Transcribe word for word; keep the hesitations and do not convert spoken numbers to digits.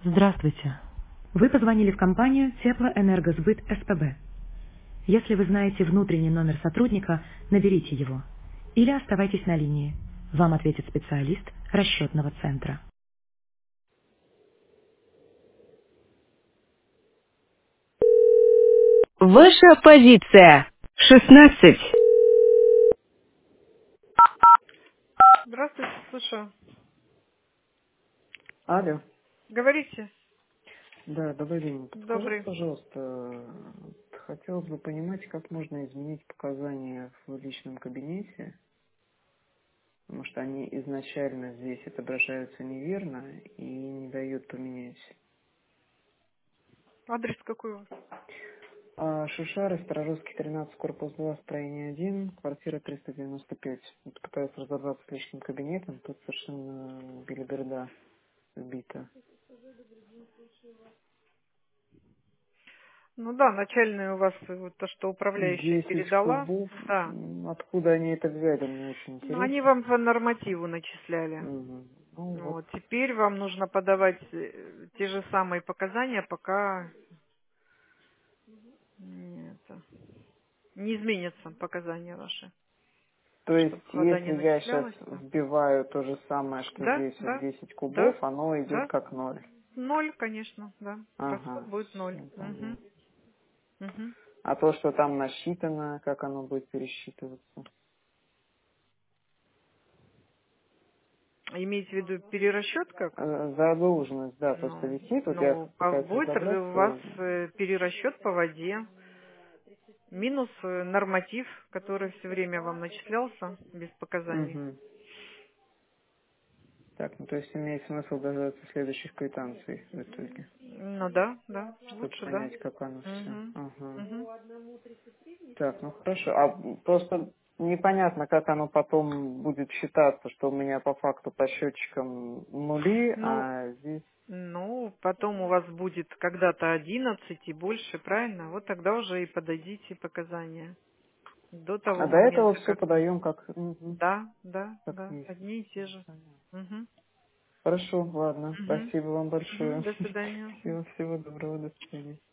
Здравствуйте. Вы позвонили в компанию Теплоэнергосбыт СПБ. Если вы знаете внутренний номер сотрудника, наберите его. Или оставайтесь на линии. Вам ответит специалист расчетного центра. Ваша позиция. шестнадцать. Здравствуйте, слушаю. Алло. Говорите. Да, добрый день. Подскажите, Добрый. пожалуйста, хотелось бы понимать, как можно изменить показания в личном кабинете, потому что они изначально здесь отображаются неверно и не дают поменять. Адрес какой у вас? А Шушара, Сторожевский, тринадцать, корпус два, строение один, квартира триста девяносто пять. Вот пытаюсь разобраться с личным кабинетом, тут совершенно билиберда сбита. Ну да, начальная у вас э, вот то, что управляющая Десять передала. кубов. Да. М, Откуда они это взяли, мне очень Ну, они интересно. вам по нормативу начисляли. Мгм. Ну вот. Вот. Теперь вам нужно подавать э, те же самые показания, пока не, это, не изменятся показания ваши. То есть, Чтобы вода не если я сейчас начислялась. Да, вбиваю то же самое, что да, здесь вот да, десять кубов, да. оно идет Да. как ноль. Ноль, конечно, да. Расход Ага, будет ноль. все Угу. понятно. Угу. А то, что там насчитано, как оно будет пересчитываться? Имеете в виду перерасчет как? Э, Задолженность, да, просто Ну, висит. Вот я ну, а пытаюсь будет у вас разобраться. э, перерасчет по воде, минус э, норматив, который все время вам начислялся без показаний. Угу. Так, ну то есть имеет смысл дождаться следующих квитанций в итоге, Ну да, да, чтобы лучше да. понять, как оно все. Угу. Ага. Угу. Так, ну хорошо. А просто непонятно, как оно потом будет считаться, что у меня по факту по счетчикам нули, Ну, а здесь... ну, потом у вас будет когда-то одиннадцать и больше, правильно? Вот тогда уже и подадите показания. До А того до этого момента, все как... подаем как, мгм, Да, да, как да, есть. одни и те же. Понятно. Угу. Хорошо, ладно. Угу. Спасибо вам Угу. большое. До свидания. Всего, всего доброго, до свидания.